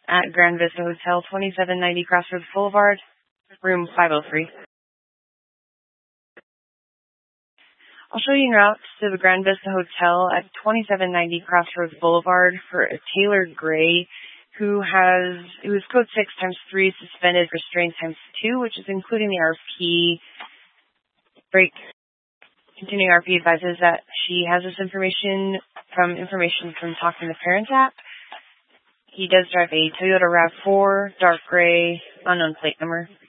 at Grand Vista Hotel, 2790 Crossroads Boulevard, room 503. I'll show you en route to the Grand Vista Hotel at 2790 Crossroads Boulevard for Taylor Gray, who was code 6 times 3 suspended restraint times 2, which is including the RP break. Continuing RP advises that she has this information from Talking to Parents app. He does drive a Toyota RAV4, dark gray, unknown plate number.